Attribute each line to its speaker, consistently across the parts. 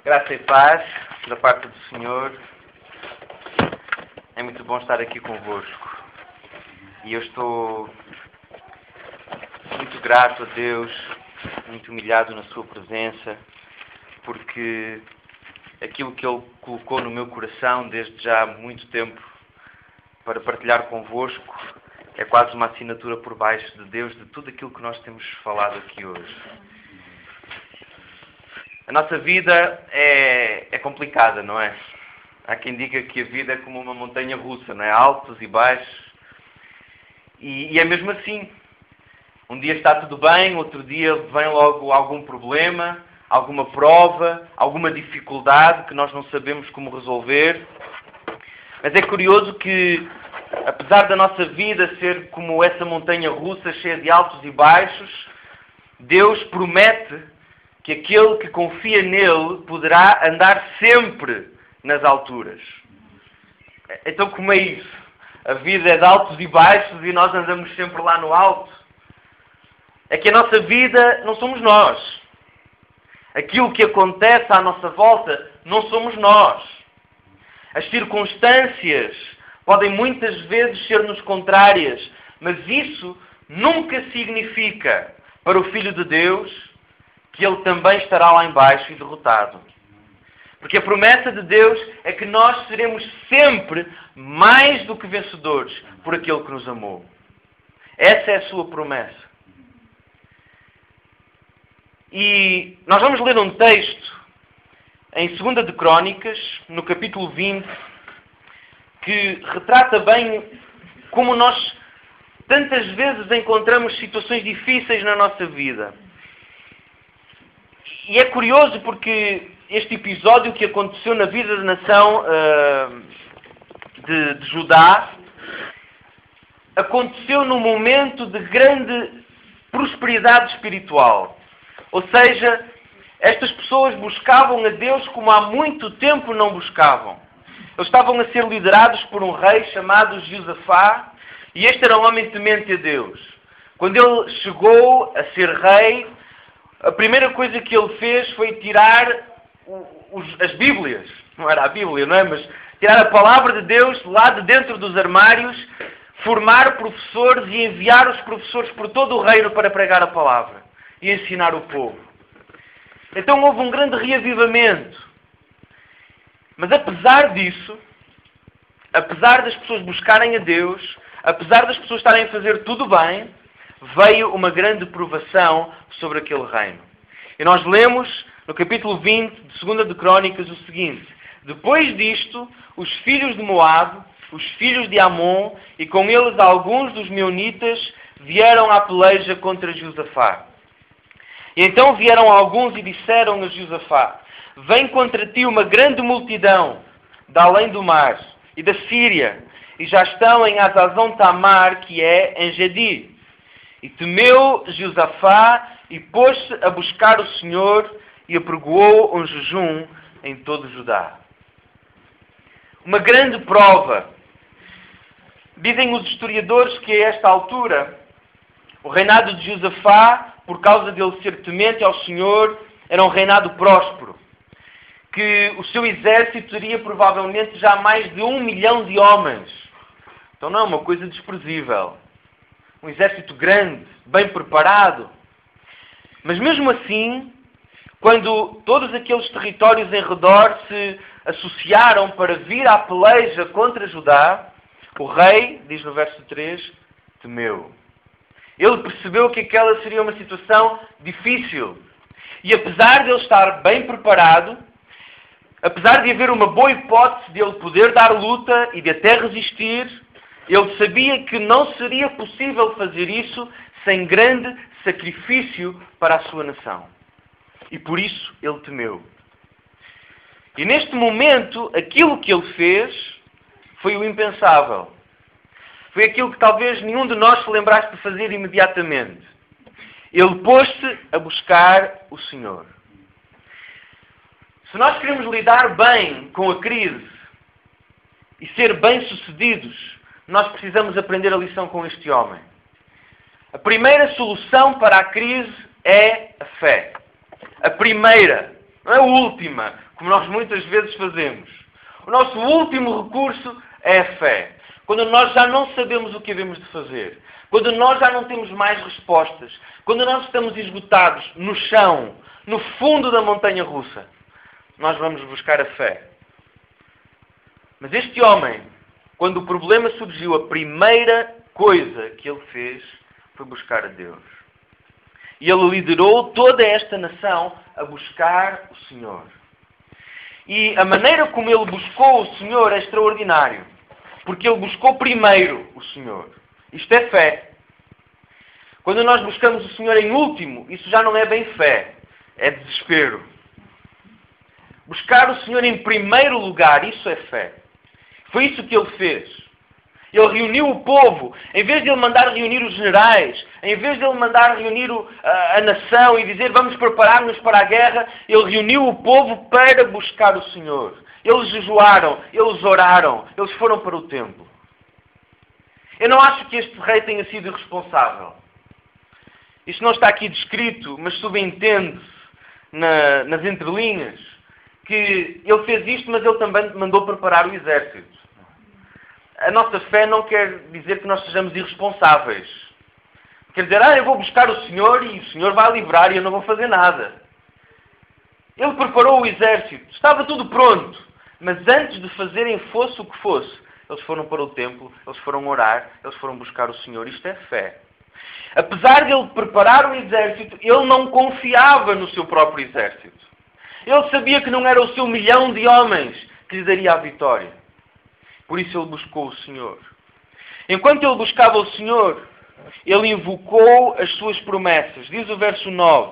Speaker 1: Graça e paz da parte do Senhor. É muito bom estar aqui convosco. E eu estou muito grato a Deus, muito humilhado na sua presença, porque aquilo que Ele colocou no meu coração desde já há muito tempo para partilhar convosco é quase uma assinatura por baixo de Deus de tudo aquilo que nós temos falado aqui hoje. A nossa vida é complicada, não é? Há quem diga que a vida é como uma montanha russa, não é? Altos e baixos. E é mesmo assim. Um dia está tudo bem, outro dia vem logo algum problema, alguma prova, alguma dificuldade que nós não sabemos como resolver. Mas é curioso que, apesar da nossa vida ser como essa montanha russa cheia de altos e baixos, Deus promete que aquele que confia nele poderá andar sempre nas alturas. Então como é isso? A vida é de altos e baixos e nós andamos sempre lá no alto? É que a nossa vida não somos nós. Aquilo que acontece à nossa volta não somos nós. As circunstâncias podem muitas vezes ser-nos contrárias, mas isso nunca significa para o Filho de Deus que Ele também estará lá em baixo e derrotado. Porque a promessa de Deus é que nós seremos sempre mais do que vencedores por aquele que nos amou. Essa é a sua promessa. E nós vamos ler um texto em 2 de Crônicas, no capítulo 20, que retrata bem como nós tantas vezes encontramos situações difíceis na nossa vida. E é curioso porque este episódio que aconteceu na vida da nação de Judá aconteceu num momento de grande prosperidade espiritual. Ou seja, estas pessoas buscavam a Deus como há muito tempo não buscavam. Eles estavam a ser liderados por um rei chamado Josafá, e este era um homem temente a Deus. Quando ele chegou a ser rei, a primeira coisa que ele fez foi tirar as Bíblias. Não era a Bíblia, não é? Mas tirar a palavra de Deus lá de dentro dos armários, formar professores e enviar os professores por todo o reino para pregar a palavra e ensinar o povo. Então houve um grande reavivamento. Mas apesar disso, apesar das pessoas buscarem a Deus, apesar das pessoas estarem a fazer tudo bem, veio uma grande provação sobre aquele reino. E nós lemos no capítulo 20 de 2 de Crônicas o seguinte: depois disto, os filhos de Moabe, os filhos de Amon e com eles alguns dos meunitas vieram à peleja contra Josafá. E então vieram alguns e disseram a Josafá: vem contra ti uma grande multidão da além do mar e da Síria, e já estão em Azazon Tamar, que é em Gedi. E temeu Josafá e pôs-se a buscar o Senhor e apregoou um jejum em todo Judá. Uma grande prova. Dizem os historiadores que a esta altura o reinado de Josafá, por causa dele ser temente ao Senhor, era um reinado próspero. Que o seu exército teria provavelmente já mais de 1 milhão de homens. Então não é uma coisa desprezível. Um exército grande, bem preparado. Mas mesmo assim, quando todos aqueles territórios em redor se associaram para vir à peleja contra Judá, o rei, diz no verso 3, temeu. Ele percebeu que aquela seria uma situação difícil. E apesar de ele estar bem preparado, apesar de haver uma boa hipótese de ele poder dar luta e de até resistir, ele sabia que não seria possível fazer isso sem grande sacrifício para a sua nação. E por isso ele temeu. E neste momento, aquilo que ele fez foi o impensável. Foi aquilo que talvez nenhum de nós se lembrasse de fazer imediatamente. Ele pôs-se a buscar o Senhor. Se nós queremos lidar bem com a crise e ser bem-sucedidos, nós precisamos aprender a lição com este homem. A primeira solução para a crise é a fé. A primeira, não é a última. como nós muitas vezes fazemos. O nosso último recurso é a fé. Quando nós já não sabemos o que devemos de fazer. Quando nós já não temos mais respostas. Quando nós estamos esgotados no chão, no fundo da montanha russa. Nós vamos buscar a fé. Mas este homem, quando o problema surgiu, a primeira coisa que ele fez foi buscar a Deus. E ele liderou toda esta nação a buscar o Senhor. E a maneira como ele buscou o Senhor é extraordinário. Porque ele buscou primeiro o Senhor. Isto é fé. Quando nós buscamos o Senhor em último, isso já não é bem fé. É desespero. Buscar o Senhor em primeiro lugar, isso é fé. Foi isso que ele fez. Ele reuniu o povo. Em vez de ele mandar reunir os generais, em vez de ele mandar reunir a nação e dizer vamos preparar-nos para a guerra, ele reuniu o povo para buscar o Senhor. Eles jejuaram, eles oraram, eles foram para o templo. Eu não acho que este rei tenha sido irresponsável. Isto não está aqui descrito, mas subentende-se nas entrelinhas que ele fez isto, mas ele também mandou preparar o exército. A nossa fé não quer dizer que nós sejamos irresponsáveis. Quer dizer, eu vou buscar o Senhor e o Senhor vai livrar e eu não vou fazer nada. Ele preparou o exército, estava tudo pronto. Mas antes de fazerem fosse o que fosse, eles foram para o templo, eles foram orar, eles foram buscar o Senhor. Isto é fé. Apesar de ele preparar o exército, ele não confiava no seu próprio exército. Ele sabia que não era o seu 1.000.000 de homens que lhe daria a vitória. Por isso ele buscou o Senhor. Enquanto ele buscava o Senhor, ele invocou as suas promessas. Diz o verso 9.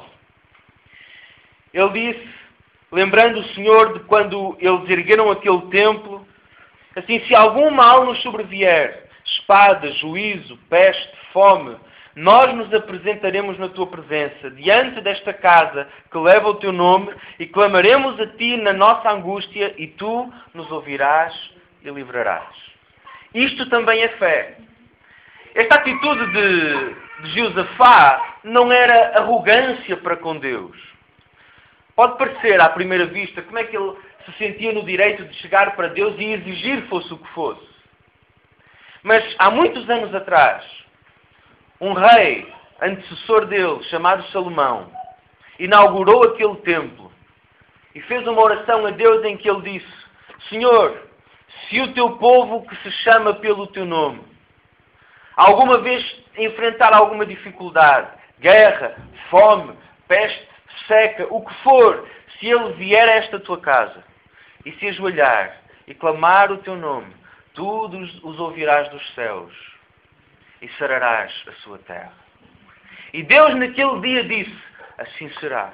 Speaker 1: Ele disse, lembrando o Senhor de quando eles ergueram aquele templo, assim, se algum mal nos sobrevier, espada, juízo, peste, fome, nós nos apresentaremos na tua presença, diante desta casa que leva o teu nome, e clamaremos a ti na nossa angústia, e tu nos ouvirás e livrarás. Isto também é fé. Esta atitude de Jeosafá não era arrogância para com Deus. Pode parecer, à primeira vista, como é que ele se sentia no direito de chegar para Deus e exigir fosse o que fosse. Mas há muitos anos atrás, um rei, antecessor dele, chamado Salomão, inaugurou aquele templo e fez uma oração a Deus em que ele disse, Senhor, se o teu povo que se chama pelo teu nome, alguma vez enfrentar alguma dificuldade, guerra, fome, peste, seca, o que for, se ele vier a esta tua casa e se ajoelhar e clamar o teu nome, tu os ouvirás dos céus e sararás a sua terra. E Deus naquele dia disse, assim será.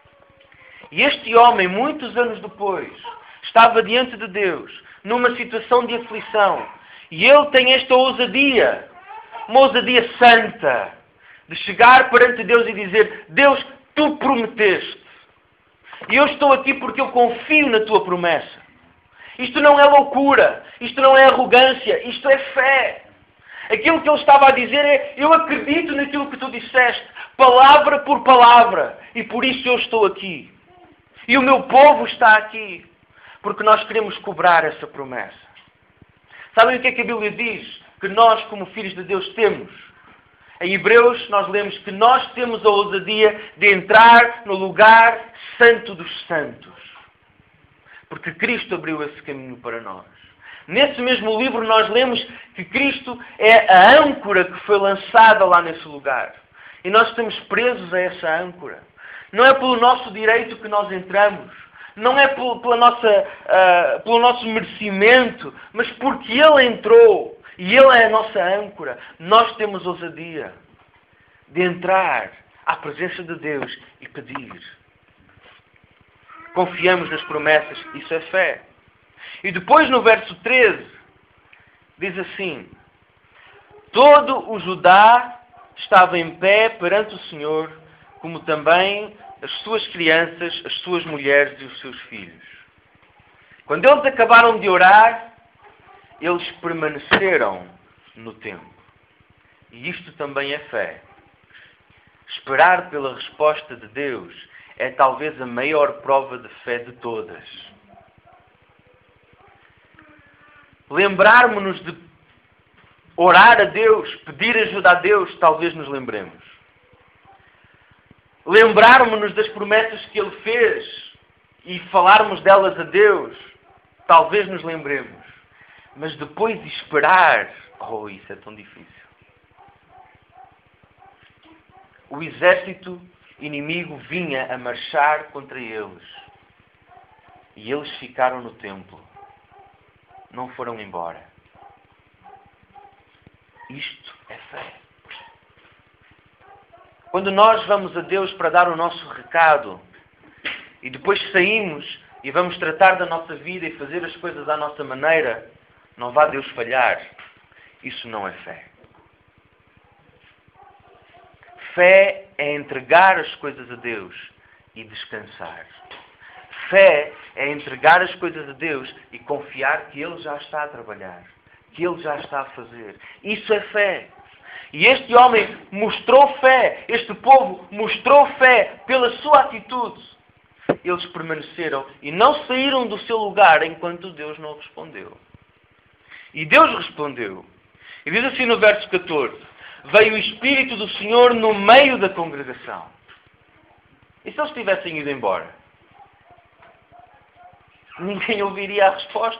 Speaker 1: E este homem, muitos anos depois, estava diante de Deus, numa situação de aflição. E ele tem esta ousadia, uma ousadia santa, de chegar perante Deus e dizer, Deus, tu prometeste. E eu estou aqui porque eu confio na tua promessa. Isto não é loucura, isto não é arrogância, isto é fé. Aquilo que ele estava a dizer é, eu acredito naquilo que tu disseste, palavra por palavra, e por isso eu estou aqui. E o meu povo está aqui, porque nós queremos cobrar essa promessa. Sabem o que é que a Bíblia diz? Que nós, como filhos de Deus, temos. Em Hebreus, nós lemos que nós temos a ousadia de entrar no lugar santo dos santos. Porque Cristo abriu esse caminho para nós. Nesse mesmo livro nós lemos que Cristo é a âncora que foi lançada lá nesse lugar. E nós estamos presos a essa âncora. Não é pelo nosso direito que nós entramos. Não é pelo nosso merecimento. Mas porque Ele entrou. E Ele é a nossa âncora. Nós temos ousadia de entrar à presença de Deus e pedir. Confiamos nas promessas. Isso é fé. E depois no verso 13, diz assim, todo o Judá estava em pé perante o Senhor, como também as suas crianças, as suas mulheres e os seus filhos. Quando eles acabaram de orar, eles permaneceram no templo. E isto também é fé. Esperar pela resposta de Deus é talvez a maior prova de fé de todas. Lembrarmos-nos de orar a Deus, pedir ajuda a Deus, talvez nos lembremos. Lembrarmos-nos das promessas que Ele fez e falarmos delas a Deus, talvez nos lembremos. Mas depois esperar, isso é tão difícil. O exército inimigo vinha a marchar contra eles. E eles ficaram no templo. Não foram embora. Isto é fé. Quando nós vamos a Deus para dar o nosso recado e depois saímos e vamos tratar da nossa vida e fazer as coisas à nossa maneira, não vá Deus falhar. Isso não é fé. Fé é entregar as coisas a Deus e descansar. Fé é entregar as coisas a Deus e confiar que Ele já está a trabalhar, que Ele já está a fazer. Isso é fé. E este homem mostrou fé, este povo mostrou fé pela sua atitude. Eles permaneceram e não saíram do seu lugar enquanto Deus não respondeu. E Deus respondeu. E diz assim no verso 14: veio o Espírito do Senhor no meio da congregação. E se eles tivessem ido embora? Ninguém ouviria a resposta.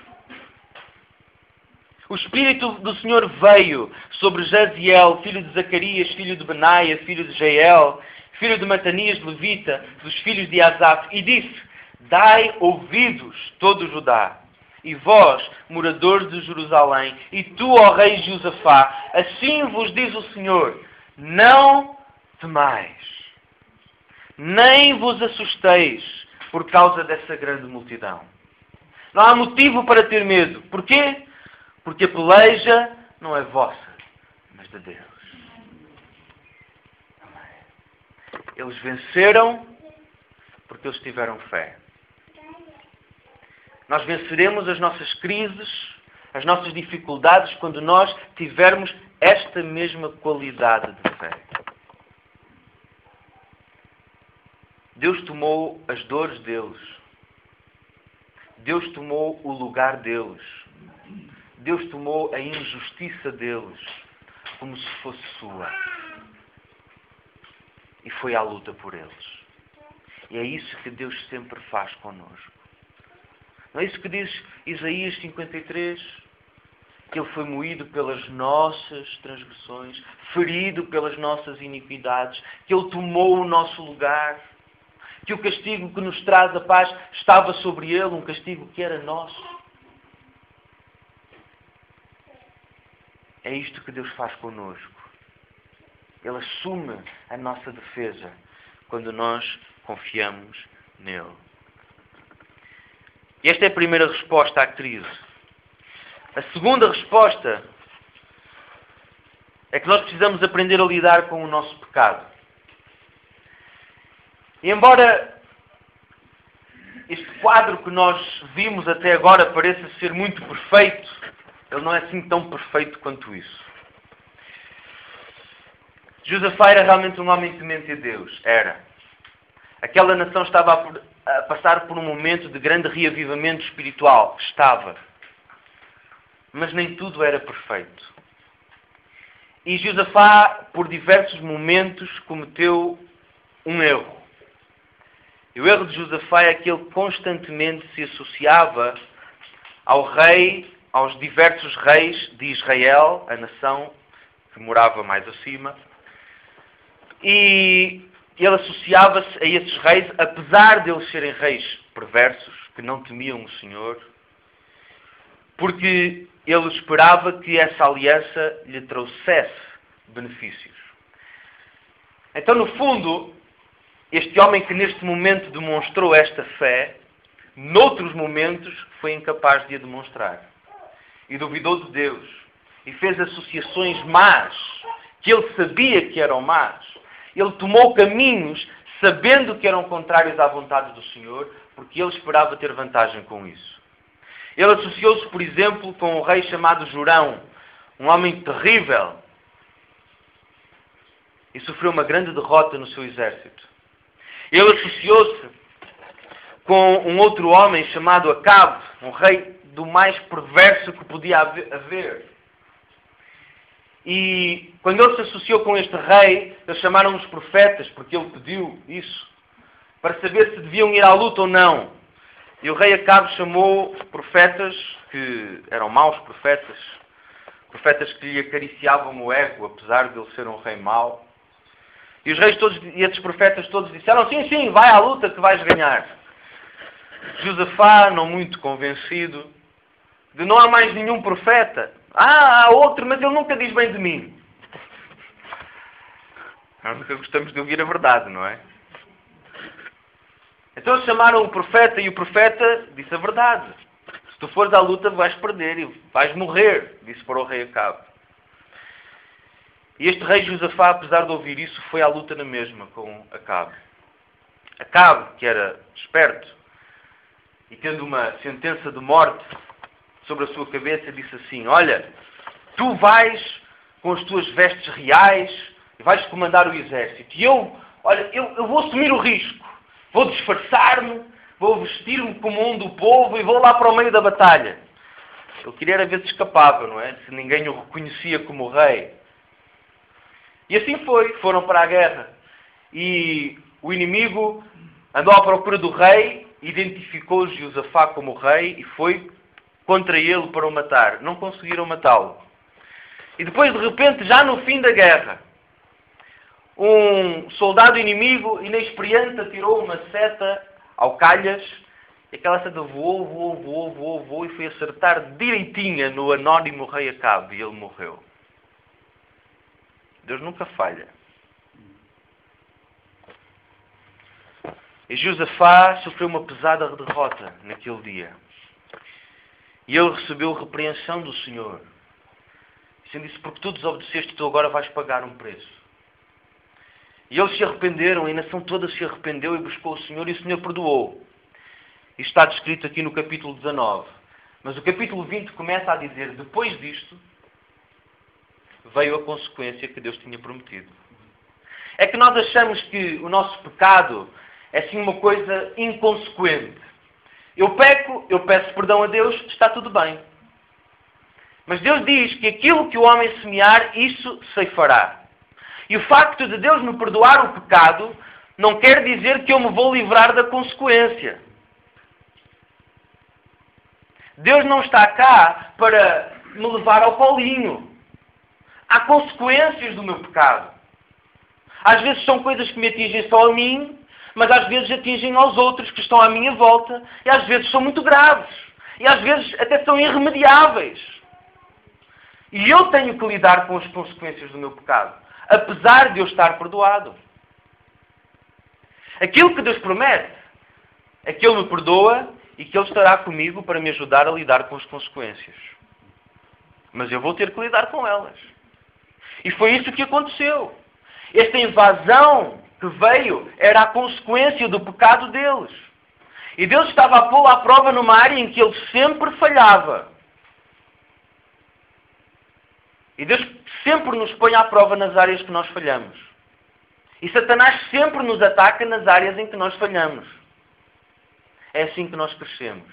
Speaker 1: O Espírito do Senhor veio sobre Jaziel, filho de Zacarias, filho de Benaia, filho de Jael, filho de Matanias, levita, dos filhos de Asaf, e disse: dai ouvidos, todo Judá, e vós, moradores de Jerusalém, e tu, ó rei Josafá, assim vos diz o Senhor: não temais, nem vos assusteis por causa dessa grande multidão. Não há motivo para ter medo. Porquê? Porque a peleja não é vossa, mas de Deus. Eles venceram porque eles tiveram fé. Nós venceremos as nossas crises, as nossas dificuldades, quando nós tivermos esta mesma qualidade de fé. Deus tomou as dores deles. Deus tomou o lugar deles. Deus tomou a injustiça deles como se fosse sua. E foi à luta por eles. E é isso que Deus sempre faz connosco. Não é isso que diz Isaías 53? Que Ele foi moído pelas nossas transgressões, ferido pelas nossas iniquidades, que Ele tomou o nosso lugar, que o castigo que nos traz a paz estava sobre Ele, um castigo que era nosso. É isto que Deus faz connosco. Ele assume a nossa defesa quando nós confiamos nele. E esta é a primeira resposta à crise. A segunda resposta é que nós precisamos aprender a lidar com o nosso pecado. E embora este quadro que nós vimos até agora pareça ser muito perfeito, ele não é assim tão perfeito quanto isso. Josafá era realmente um homem temente a Deus. Era. Aquela nação estava a passar por um momento de grande reavivamento espiritual. Estava. Mas nem tudo era perfeito. E Josafá, por diversos momentos, cometeu um erro. E o erro de Josafá é que ele constantemente se associava ao rei, aos diversos reis de Israel, a nação que morava mais acima, e ele associava-se a esses reis, apesar de eles serem reis perversos, que não temiam o Senhor, porque ele esperava que essa aliança lhe trouxesse benefícios. Então, no fundo, este homem que neste momento demonstrou esta fé, noutros momentos foi incapaz de a demonstrar. E duvidou de Deus. E fez associações más, que ele sabia que eram más. Ele tomou caminhos sabendo que eram contrários à vontade do Senhor, porque ele esperava ter vantagem com isso. Ele associou-se, por exemplo, com um rei chamado Jorão, um homem terrível, e sofreu uma grande derrota no seu exército. Ele associou-se com um outro homem chamado Acabe, um rei do mais perverso que podia haver. E quando ele se associou com este rei, eles chamaram os profetas, porque ele pediu isso, para saber se deviam ir à luta ou não. E o rei Acabe chamou profetas, que eram maus profetas que lhe acariciavam o ego, apesar de ele ser um rei mau. E os reis todos, e esses profetas todos disseram, sim, sim, vai à luta que vais ganhar. Josafá, não muito convencido, de não há mais nenhum profeta. Há outro, mas ele nunca diz bem de mim. Nós nunca gostamos de ouvir a verdade, não é? Então chamaram o profeta e o profeta disse a verdade. Se tu fores à luta vais perder e vais morrer, disse para o rei Acabe. E este rei Josafá, apesar de ouvir isso, foi à luta na mesma com Acabe. Acabe, que era esperto, e tendo uma sentença de morte sobre a sua cabeça, disse assim, olha, tu vais com as tuas vestes reais e vais comandar o exército. E eu vou assumir o risco. Vou disfarçar-me, vou vestir-me como um do povo e vou lá para o meio da batalha. Ele queria era ver se escapava, não é? Se ninguém o reconhecia como rei. E assim foram para a guerra. E o inimigo andou à procura do rei, identificou Josafá como rei e foi contra ele para o matar. Não conseguiram matá-lo. E depois, de repente, já no fim da guerra, um soldado inimigo, inexperiente, atirou uma seta ao calhas e aquela seta voou e foi acertar direitinha no anónimo rei Acabe e ele morreu. Deus nunca falha. E Josafá sofreu uma pesada derrota naquele dia. E ele recebeu repreensão do Senhor. O Senhor disse, porque tu desobedeceste, tu agora vais pagar um preço. E eles se arrependeram, e a nação toda se arrependeu e buscou o Senhor, e o Senhor perdoou. Isto está descrito aqui no capítulo 19. Mas o capítulo 20 começa a dizer, depois disto, veio a consequência que Deus tinha prometido. É que nós achamos que o nosso pecado é assim uma coisa inconsequente. Eu peco, eu peço perdão a Deus, está tudo bem. Mas Deus diz que aquilo que o homem semear, isso ceifará. E o facto de Deus me perdoar o pecado não quer dizer que eu me vou livrar da consequência. Deus não está cá para me levar ao polinho. Há consequências do meu pecado. Às vezes são coisas que me atingem só a mim, mas às vezes atingem aos outros que estão à minha volta, e às vezes são muito graves, e às vezes até são irremediáveis. E eu tenho que lidar com as consequências do meu pecado, apesar de eu estar perdoado. Aquilo que Deus promete é que Ele me perdoa e que Ele estará comigo para me ajudar a lidar com as consequências. Mas eu vou ter que lidar com elas. E foi isso que aconteceu. Esta invasão que veio era a consequência do pecado deles. E Deus estava a pô-lo à prova numa área em que ele sempre falhava. E Deus sempre nos põe à prova nas áreas que nós falhamos. E Satanás sempre nos ataca nas áreas em que nós falhamos. É assim que nós crescemos.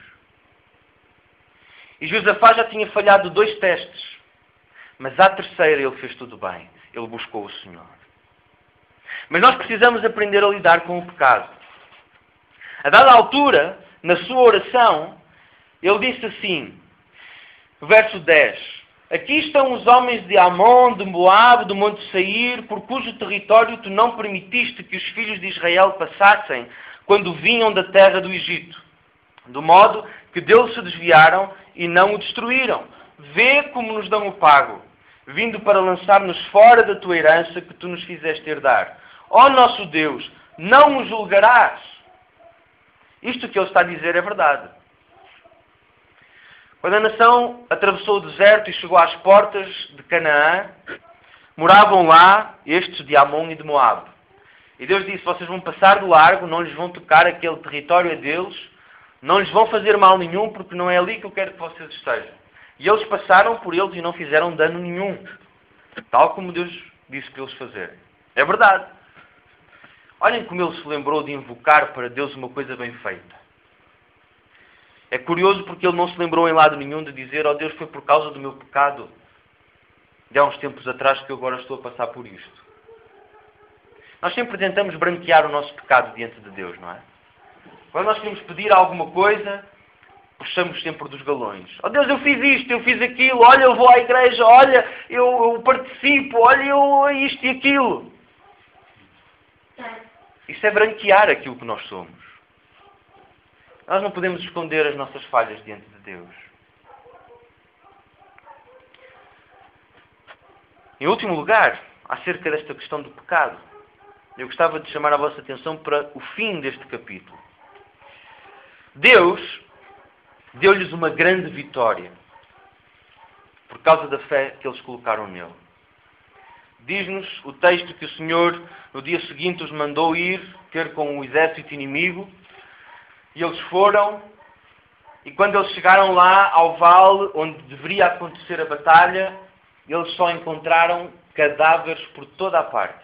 Speaker 1: E Josafá já tinha falhado 2 testes. Mas à terceira ele fez tudo bem. Ele buscou o Senhor. Mas nós precisamos aprender a lidar com o pecado. A dada altura, na sua oração, ele disse assim, verso 10. Aqui estão os homens de Amon, de Moabe, do Monte Seir, por cujo território tu não permitiste que os filhos de Israel passassem quando vinham da terra do Egito. Do modo que dele se desviaram e não o destruíram. Vê como nos dão o pago, vindo para lançar-nos fora da tua herança que tu nos fizeste herdar. Ó nosso Deus, não o julgarás. Isto que ele está a dizer é verdade. Quando a nação atravessou o deserto e chegou às portas de Canaã, moravam lá estes de Amon e de Moabe. E Deus disse, vocês vão passar do largo, não lhes vão tocar, aquele território é deles, não lhes vão fazer mal nenhum, porque não é ali que eu quero que vocês estejam. E eles passaram por eles e não fizeram dano nenhum. Tal como Deus disse para eles fazerem. É verdade. Olhem como ele se lembrou de invocar para Deus uma coisa bem feita. É curioso porque ele não se lembrou em lado nenhum de dizer: ó Deus, foi por causa do meu pecado de há uns tempos atrás que eu agora estou a passar por isto. Nós sempre tentamos branquear o nosso pecado diante de Deus, não é? Quando nós queremos pedir alguma coisa, puxamos sempre dos galões. Oh Deus, eu fiz isto, eu fiz aquilo, olha, eu vou à igreja, olha, eu participo, olha, eu isto e aquilo. Isso é branquear aquilo que nós somos. Nós não podemos esconder as nossas falhas diante de Deus. Em último lugar, acerca desta questão do pecado, eu gostava de chamar a vossa atenção para o fim deste capítulo. Deus deu-lhes uma grande vitória por causa da fé que eles colocaram nele. Diz-nos o texto que o Senhor, no dia seguinte, os mandou ir ter com o exército inimigo. E eles foram, e quando eles chegaram lá ao vale onde deveria acontecer a batalha, eles só encontraram cadáveres por toda a parte.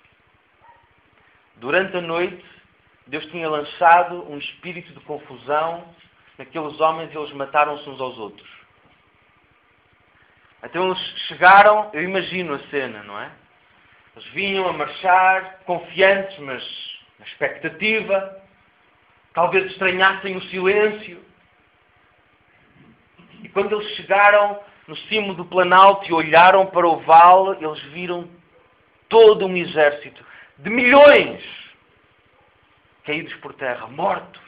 Speaker 1: Durante a noite, Deus tinha lançado um espírito de confusão naqueles homens e eles mataram-se uns aos outros. Então eles chegaram, eu imagino a cena, não é? Eles vinham a marchar, confiantes, mas na expectativa. Talvez estranhassem o silêncio. E quando eles chegaram no cimo do planalto e olharam para o vale, eles viram todo um exército de milhões caídos por terra, mortos.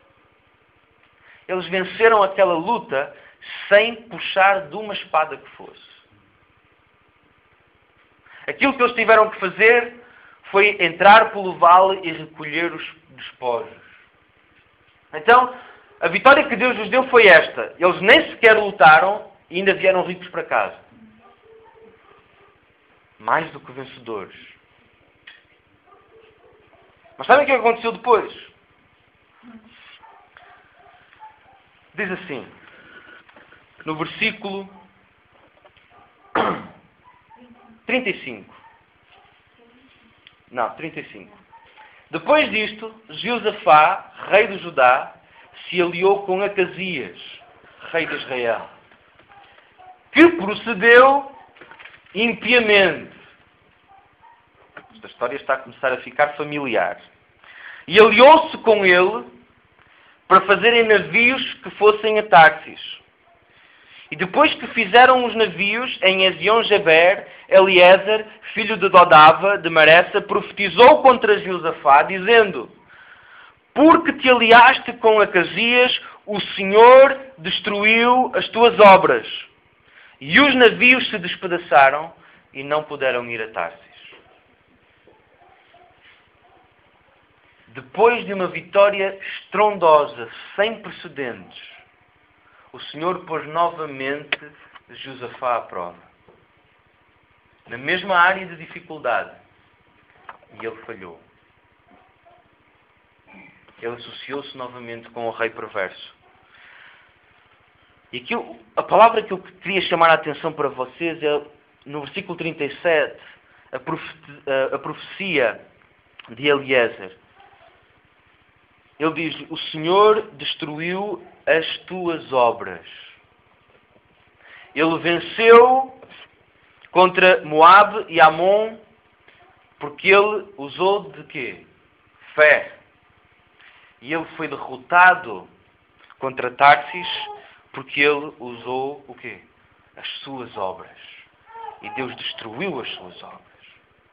Speaker 1: Eles venceram aquela luta sem puxar de uma espada que fosse. Aquilo que eles tiveram que fazer foi entrar pelo vale e recolher os despojos. Então, a vitória que Deus lhes deu foi esta. Eles nem sequer lutaram e ainda vieram ricos para casa. Mais do que vencedores. Mas sabem o que aconteceu depois? Diz assim, no versículo 35. Não, 35. Depois disto, Jeosafá, rei de Judá, se aliou com Acasias, rei de Israel, que procedeu impiamente. Esta história está a começar a ficar familiar. E aliou-se com ele para fazerem navios que fossem a Tarsis. E depois que fizeram os navios em Ezion-Geber, Eliezer, filho de Dodava, de Maressa, profetizou contra Jeosafá, dizendo: porque te aliaste com Acasias, o Senhor destruiu as tuas obras. E os navios se despedaçaram e não puderam ir a Tarsis. Depois de uma vitória estrondosa, sem precedentes, o Senhor pôs novamente Jeosafá à prova. Na mesma área de dificuldade. E ele falhou. Ele associou-se novamente com o rei perverso. E aqui, a palavra que eu queria chamar a atenção para vocês é, no versículo 37, a profecia de Eliezer. Ele diz: o Senhor destruiu as tuas obras. Ele venceu contra Moabe e Amon porque ele usou de quê? Fé. E ele foi derrotado contra Tarsis porque ele usou o quê? As suas obras. E Deus destruiu as suas obras.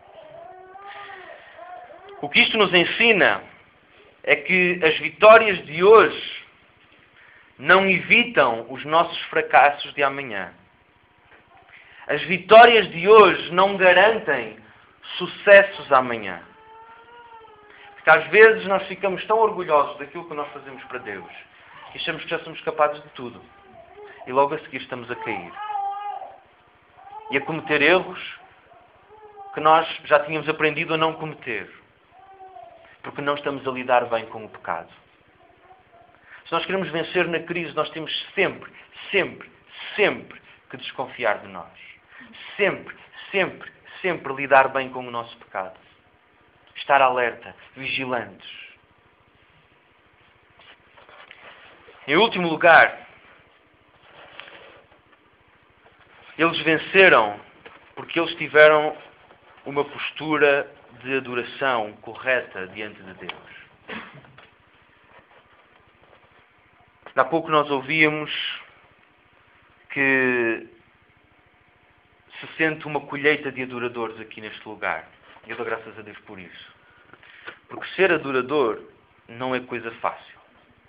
Speaker 1: O que isto nos ensina é que as vitórias de hoje não evitam os nossos fracassos de amanhã. As vitórias de hoje não garantem sucessos amanhã. Porque às vezes nós ficamos tão orgulhosos daquilo que nós fazemos para Deus que achamos que já somos capazes de tudo. E logo a seguir estamos a cair. E a cometer erros que nós já tínhamos aprendido a não cometer. Porque não estamos a lidar bem com o pecado. Se nós queremos vencer na crise, nós temos sempre que desconfiar de nós. Sempre lidar bem com o nosso pecado. estar alerta, vigilantes. Em último lugar, eles venceram porque eles tiveram uma postura de adoração correta diante de Deus. Há pouco nós ouvíamos que se sente uma colheita de adoradores aqui neste lugar. Eu dou graças a Deus por isso. Porque ser adorador não é coisa fácil.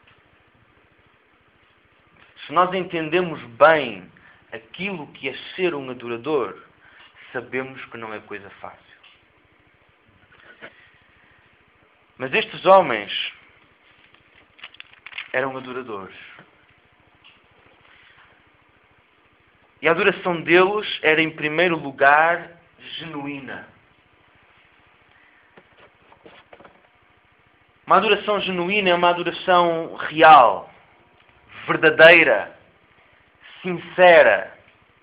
Speaker 1: Se nós entendemos bem aquilo que é ser um adorador, sabemos que não é coisa fácil. Mas estes homens eram adoradores. E a adoração deles era, em primeiro lugar, genuína. Uma adoração genuína é uma adoração real, verdadeira, sincera.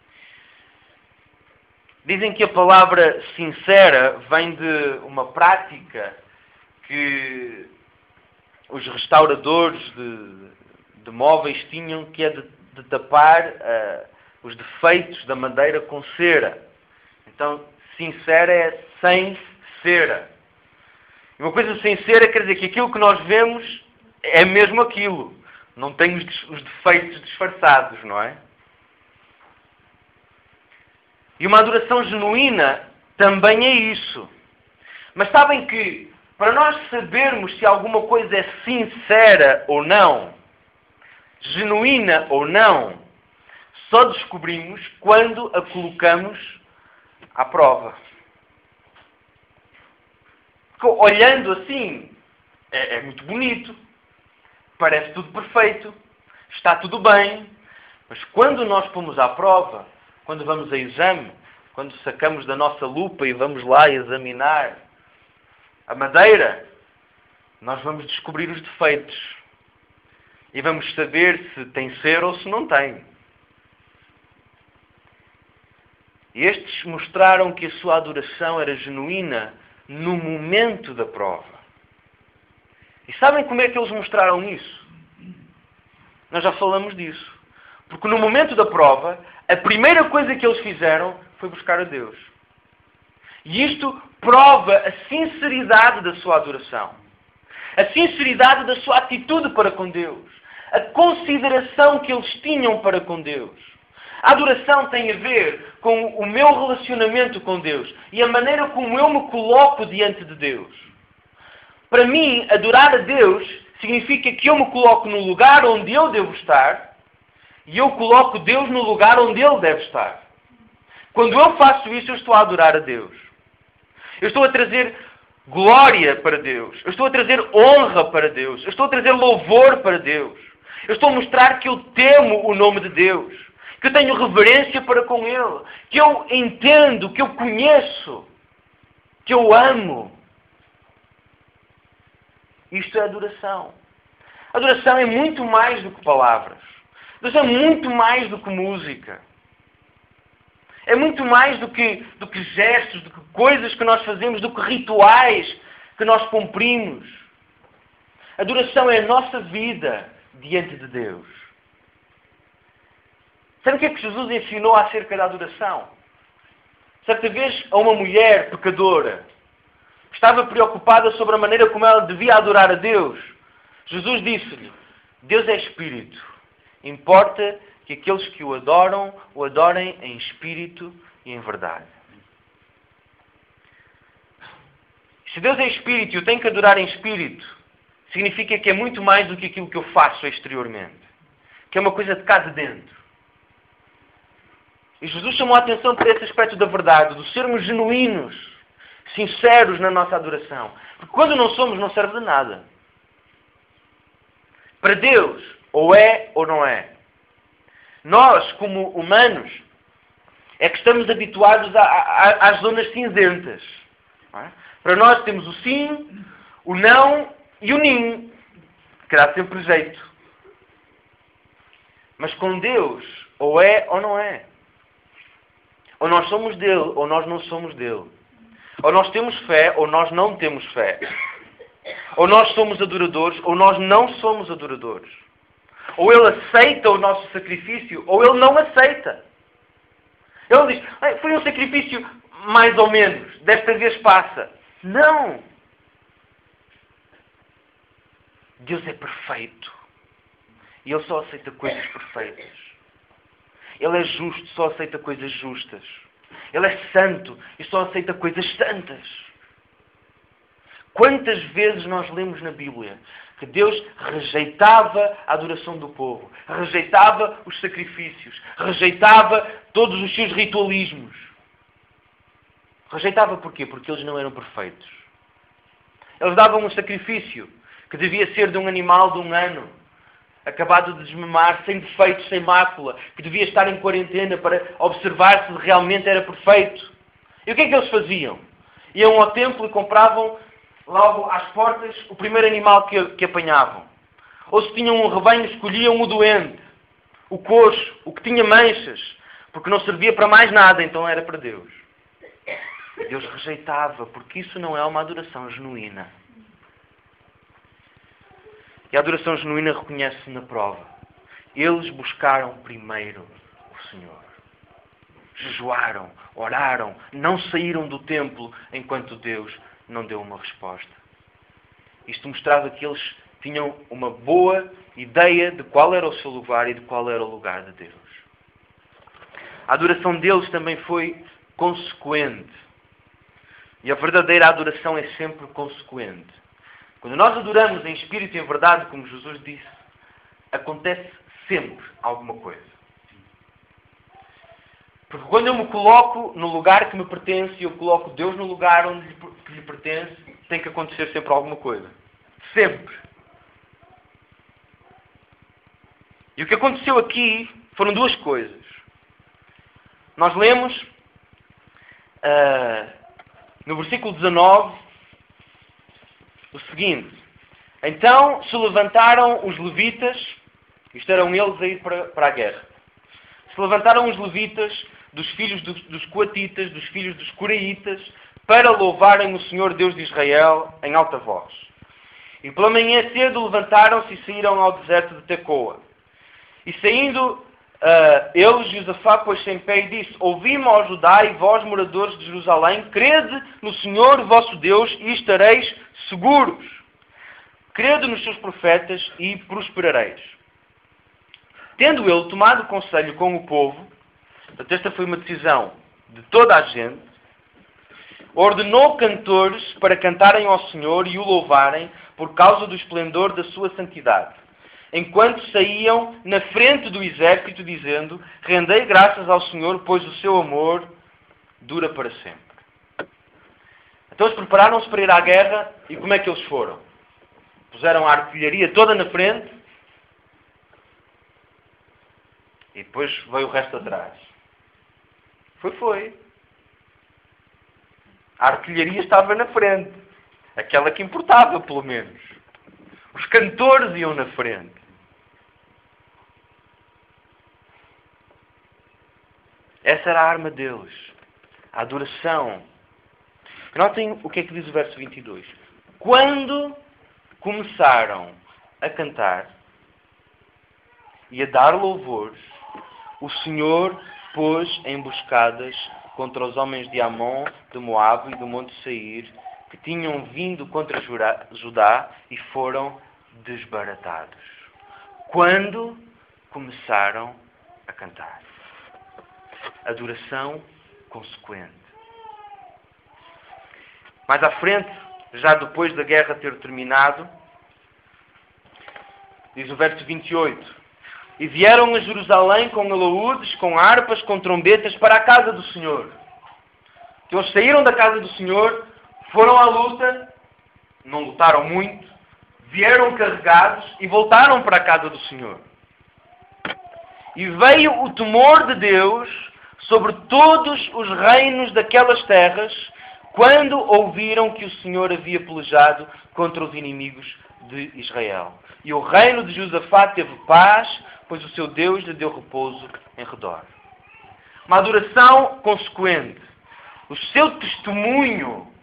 Speaker 1: Dizem que a palavra sincera vem de uma prática que os restauradores de móveis tinham, que é de tapar os defeitos da madeira com cera. Então, sincera é sem cera. E uma coisa sem cera quer dizer que aquilo que nós vemos é mesmo aquilo. Não tem os defeitos disfarçados, não é? E uma adoração genuína também é isso. Mas sabem que, para nós sabermos se alguma coisa é sincera ou não, genuína ou não, só descobrimos quando a colocamos à prova. Porque olhando assim, é muito bonito, parece tudo perfeito, está tudo bem, mas quando nós pomos à prova, quando vamos a exame, quando sacamos da nossa lupa e vamos lá examinar a madeira, nós vamos descobrir os defeitos. E vamos saber se tem cera ou se não tem. E estes mostraram que a sua adoração era genuína no momento da prova. E sabem como é que eles mostraram isso? Nós já falamos disso. Porque no momento da prova, a primeira coisa que eles fizeram foi buscar a Deus. E isto prova a sinceridade da sua adoração. A sinceridade da sua atitude para com Deus. A consideração que eles tinham para com Deus. A adoração tem a ver com o meu relacionamento com Deus e a maneira como eu me coloco diante de Deus. Para mim, adorar a Deus significa que eu me coloco no lugar onde eu devo estar e eu coloco Deus no lugar onde Ele deve estar. Quando eu faço isso, eu estou a adorar a Deus. Eu estou a trazer glória para Deus. Eu estou a trazer honra para Deus. Eu estou a trazer louvor para Deus. Eu estou a mostrar que eu temo o nome de Deus. Que eu tenho reverência para com Ele. Que eu entendo, que eu conheço. Que eu amo. Isto é adoração. Adoração é muito mais do que palavras. Adoração é muito mais do que música. É muito mais do que gestos, do que coisas que nós fazemos, do que rituais que nós cumprimos. Adoração é a nossa vida diante de Deus. Sabe o que é que Jesus ensinou acerca da adoração? Certa vez a uma mulher pecadora estava preocupada sobre a maneira como ela devia adorar a Deus. Jesus disse-lhe: Deus é Espírito. Importa que aqueles que o adorem em espírito e em verdade. Se Deus é Espírito e eu tenho que adorar em Espírito, significa que é muito mais do que aquilo que eu faço exteriormente. Que é uma coisa de cá de dentro. E Jesus chamou a atenção para esse aspecto da verdade, de sermos genuínos, sinceros na nossa adoração. Porque quando não somos, não serve de nada. Para Deus, ou é ou não é. Nós, como humanos, é que estamos habituados às zonas cinzentas. Não é? Para nós temos o sim, o não e o nim, que dá sempre jeito. Mas com Deus, ou é ou não é. Ou nós somos dele, ou nós não somos dele. Ou nós temos fé, ou nós não temos fé. Ou nós somos adoradores, ou nós não somos adoradores. Ou Ele aceita o nosso sacrifício, ou Ele não aceita. Ele diz, foi um sacrifício mais ou menos, desta vez passa. Não! Deus é perfeito. E Ele só aceita coisas perfeitas. Ele é justo, só aceita coisas justas. Ele é santo e só aceita coisas santas. Quantas vezes nós lemos na Bíblia que Deus rejeitava a adoração do povo, rejeitava os sacrifícios, rejeitava todos os seus ritualismos. Rejeitava porquê? Porque eles não eram perfeitos. Eles davam um sacrifício que devia ser de um animal de 1 ano, acabado de desmamar, sem defeitos, sem mácula, que devia estar em quarentena para observar se realmente era perfeito. E o que é que eles faziam? Iam ao templo e compravam logo às portas o primeiro animal que apanhavam. Ou se tinham um rebanho, escolhiam o doente, o coxo, o que tinha manchas, porque não servia para mais nada, então era para Deus. Deus rejeitava, porque isso não é uma adoração genuína. E a adoração genuína reconhece-se na prova. Eles buscaram primeiro o Senhor. Jejuaram, oraram, não saíram do templo enquanto Deus não deu uma resposta. Isto mostrava que eles tinham uma boa ideia de qual era o seu lugar e de qual era o lugar de Deus. A adoração deles também foi consequente. E a verdadeira adoração é sempre consequente. Quando nós adoramos em espírito e em verdade, como Jesus disse, acontece sempre alguma coisa. Porque quando eu me coloco no lugar que me pertence e eu coloco Deus no lugar que lhe pertence, tem que acontecer sempre alguma coisa. Sempre. E o que aconteceu aqui foram 2 coisas. Nós lemos no versículo 19 o seguinte: então se levantaram os levitas, isto eram eles a ir para a guerra, se levantaram os levitas dos filhos dos coatitas, dos filhos dos coraitas, para louvarem o Senhor Deus de Israel em alta voz. E pela manhã cedo levantaram-se e saíram ao deserto de Tecoa. E saindo eles, Josafá pôs-se em pé e disse: ouvi-me, ó Judá, e vós, moradores de Jerusalém, crede no Senhor vosso Deus e estareis seguros. Crede nos seus profetas e prosperareis. Tendo ele tomado conselho com o povo, portanto, esta foi uma decisão de toda a gente, ordenou cantores para cantarem ao Senhor e o louvarem por causa do esplendor da sua santidade, enquanto saíam na frente do exército, dizendo: rendei graças ao Senhor, pois o seu amor dura para sempre. Então eles prepararam-se para ir à guerra, e como é que eles foram? Puseram a artilharia toda na frente, e depois veio o resto atrás. Foi. A artilharia estava na frente. Aquela que importava, pelo menos. Os cantores iam na frente. Essa era a arma deles. A adoração. Notem o que é que diz o verso 22. Quando começaram a cantar e a dar louvores, o Senhor pôs emboscadas contra os homens de Amon, de Moabe e do Monte Seir, que tinham vindo contra Judá e foram desbaratados. Quando começaram a cantar. Adoração consequente. Mais à frente, já depois da guerra ter terminado, diz o verso 28, e vieram a Jerusalém com alaúdes, com harpas, com trombetas para a casa do Senhor. Então eles saíram da casa do Senhor, foram à luta, não lutaram muito, vieram carregados e voltaram para a casa do Senhor. E veio o temor de Deus sobre todos os reinos daquelas terras, quando ouviram que o Senhor havia pelejado contra os inimigos de Israel. E o reino de Josafá teve paz, pois o seu Deus lhe deu repouso em redor. Uma adoração consequente. O seu testemunho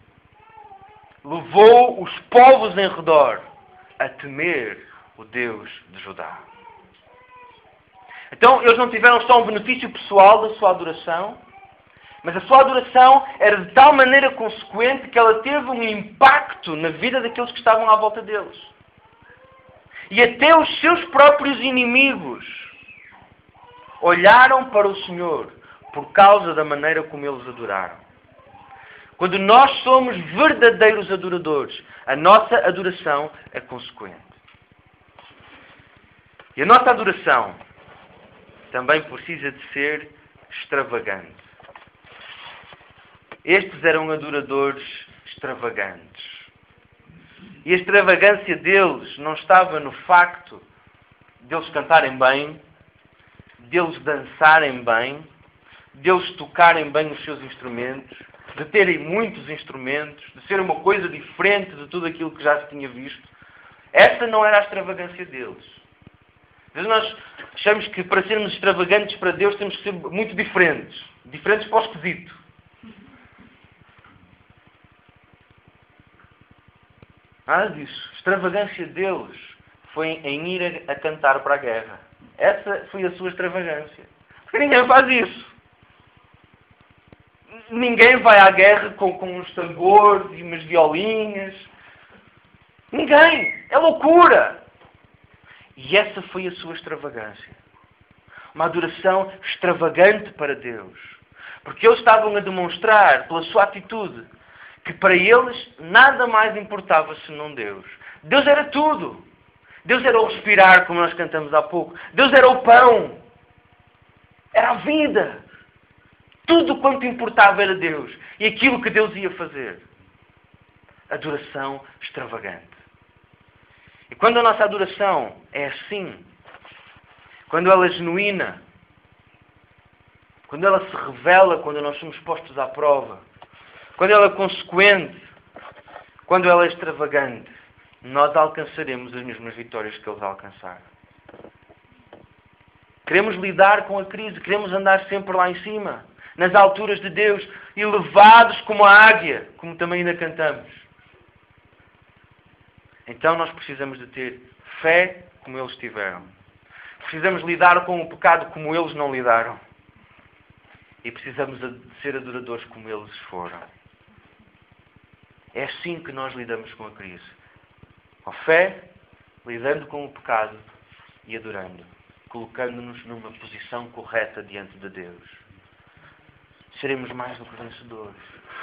Speaker 1: levou os povos em redor a temer o Deus de Judá. Então, eles não tiveram só um benefício pessoal da sua adoração, mas a sua adoração era de tal maneira consequente que ela teve um impacto na vida daqueles que estavam à volta deles. E até os seus próprios inimigos olharam para o Senhor por causa da maneira como eles adoraram. Quando nós somos verdadeiros adoradores, a nossa adoração é consequente. E a nossa adoração também precisa de ser extravagante. Estes eram adoradores extravagantes. E a extravagância deles não estava no facto de eles cantarem bem, de eles dançarem bem, de eles tocarem bem os seus instrumentos, de terem muitos instrumentos, de ser uma coisa diferente de tudo aquilo que já se tinha visto. Essa não era a extravagância deles. Às vezes nós achamos que para sermos extravagantes para Deus temos que ser muito diferentes. Diferentes para o esquisito. Nada disso. A extravagância deles foi em ir a cantar para a guerra. Essa foi a sua extravagância. Porque ninguém faz isso. Ninguém vai à guerra com uns tambores e umas violinhas. Ninguém. É loucura. E essa foi a sua extravagância. Uma adoração extravagante para Deus. Porque eles estavam a demonstrar, pela sua atitude, que para eles nada mais importava senão Deus. Deus era tudo. Deus era o respirar, como nós cantamos há pouco. Deus era o pão. Era a vida. Tudo quanto importava era Deus. E aquilo que Deus ia fazer. Adoração extravagante. E quando a nossa adoração é assim, quando ela é genuína, quando ela se revela, quando nós somos postos à prova, quando ela é consequente, quando ela é extravagante, nós alcançaremos as mesmas vitórias que eles alcançaram. Queremos lidar com a crise, queremos andar sempre lá em cima, nas alturas de Deus, elevados como a águia, como também ainda cantamos. Então nós precisamos de ter fé como eles tiveram. Precisamos lidar com o pecado como eles não lidaram. E precisamos de ser adoradores como eles foram. É assim que nós lidamos com a crise. Com fé, lidando com o pecado e adorando. Colocando-nos numa posição correta diante de Deus. Seremos mais do que vencedores.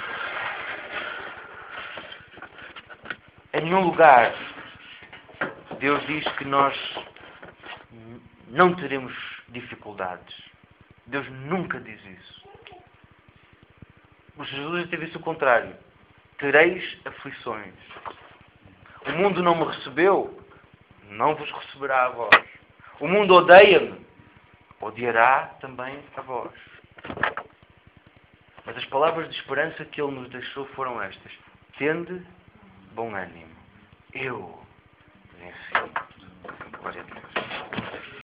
Speaker 1: Em nenhum lugar Deus diz que nós não teremos dificuldades. Deus nunca diz isso. Mas Jesus até disse o contrário. Tereis aflições. O mundo não me recebeu, não vos receberá a vós. O mundo odeia-me, odiará também a vós. Mas as palavras de esperança que Ele nos deixou foram estas. Tende bom ânimo. Eu venci. Glória a Deus.